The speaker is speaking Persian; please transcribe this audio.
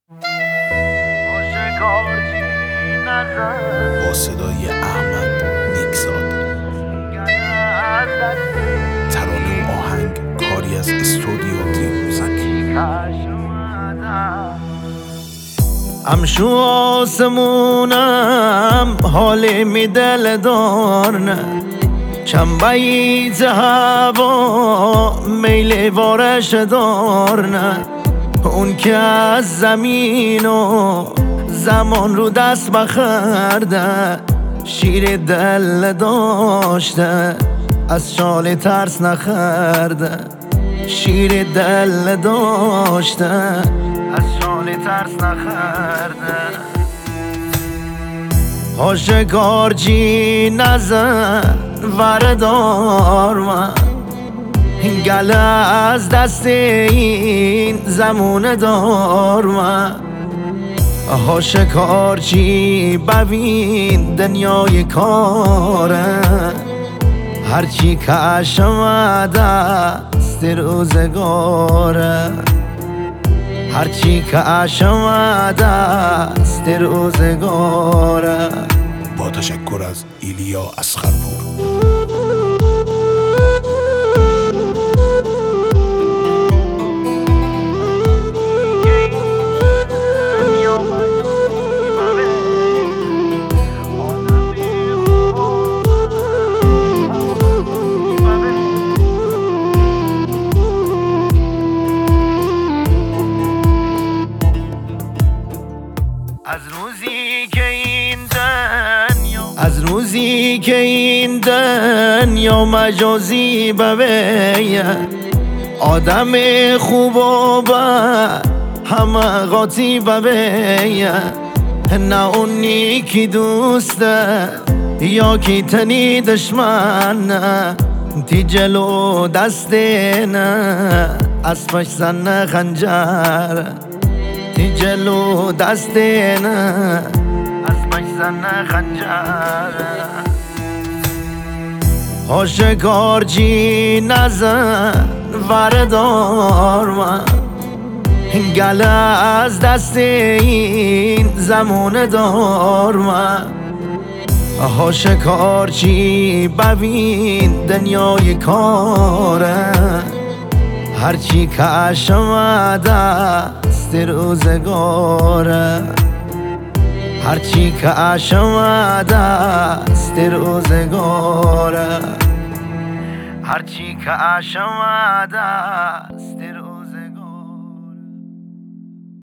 با صدای احمد نیکزاد. ترانه و آهنگ کاری از استودیو دیوزک. امشو آسمونم حال می دل دارنه، چنبایی هوا میل وارش دارنه. اون که از زمین و زمان رو دست بخرده، شیر دل داشته از شال ترس نخرده. شیر دل داشته از شال ترس نخرده. هاشگارچی نزن وردار من، گله از دست این زمونه دار من. هاشگارچی ببین دنیای کاره، هرچی کشم دست روزگاره. هرچی کشم دست روزگاره. با تشکر از ایلیا اصغرپور. از روزی که این دنیا مجازی ببیه، آدم خوب و بد همه قاطی ببیه. نه اونی کی دوسته یا کی تنی دشمنه، تی جلو دسته نه از پش زن خنجر. تی جلو دسته نه از پش زن خنجر. هاشگارچی نزن وردار من، گله از دست این زمونه دار من. هاشگارچی ببین دنیای کاره، هرچی کشم دست روزگاره. هرچی کشم دست روزگاره. هرچی کشم دست